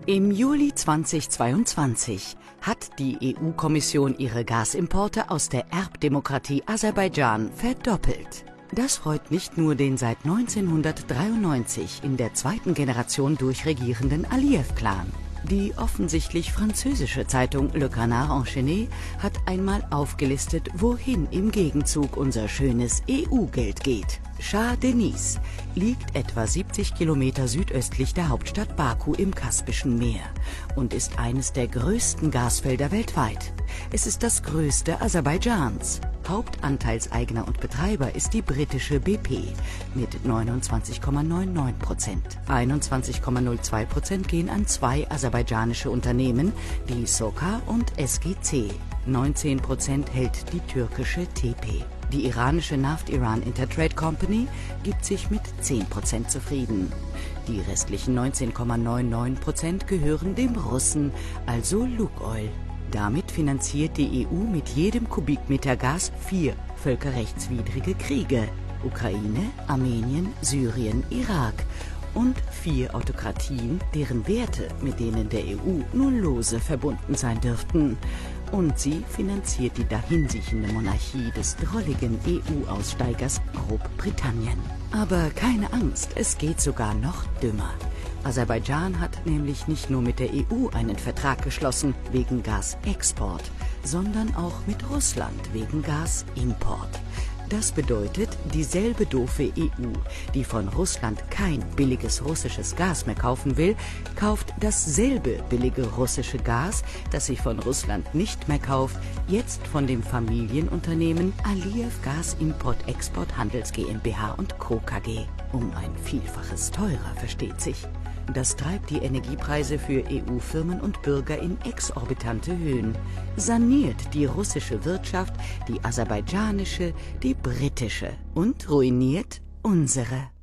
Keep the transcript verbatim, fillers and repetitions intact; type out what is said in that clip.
Im Juli zweitausendzweiundzwanzig hat die E U-Kommission ihre Gasimporte aus der Erbdemokratie Aserbaidschan verdoppelt. Das freut nicht nur den seit neunzehnhundertdreiundneunzig in der zweiten Generation durchregierenden Aliyev-Clan. Die offensichtlich französische Zeitung Le Canard Enchaîné hat einmal aufgelistet, wohin im Gegenzug unser schönes E U-Geld geht. Shah Deniz liegt etwa siebzig Kilometer südöstlich der Hauptstadt Baku im Kaspischen Meer und ist eines der größten Gasfelder weltweit. Es ist das größte Aserbaidschans. Hauptanteilseigner und Betreiber ist die britische B P mit neunundzwanzig Komma neunundneunzig Prozent. einundzwanzig Komma null zwei Prozent gehen an zwei aserbaidschanische Unternehmen, die SOCAR und S G C. neunzehn Prozent hält die türkische T P. Die iranische Naft Iran Intertrade Company gibt sich mit zehn Prozent zufrieden. Die restlichen neunzehn Komma neunundneunzig Prozent gehören dem Russen, also Lukoil. Damit finanziert die E U mit jedem Kubikmeter Gas vier völkerrechtswidrige Kriege: Ukraine, Armenien, Syrien, Irak und vier Autokratien, deren Werte mit denen der E U nur lose verbunden sein dürften. Und sie finanziert die dahinsiechende Monarchie des drolligen E U-Aussteigers Großbritannien. Aber keine Angst, es geht sogar noch dümmer. Aserbaidschan hat nämlich nicht nur mit der E U einen Vertrag geschlossen wegen Gasexport, sondern auch mit Russland wegen Gasimport. Das bedeutet, dieselbe doofe E U, die von Russland kein billiges russisches Gas mehr kaufen will, kauft dasselbe billige russische Gas, das sie von Russland nicht mehr kauft, jetzt von dem Familienunternehmen Aliyev Gas Import Export Handels GmbH und Co. K G. Um ein Vielfaches teurer, versteht sich. Das treibt die Energiepreise für E U-Firmen und Bürger in exorbitante Höhen, saniert die russische Wirtschaft, die aserbaidschanische, die britische und ruiniert unsere.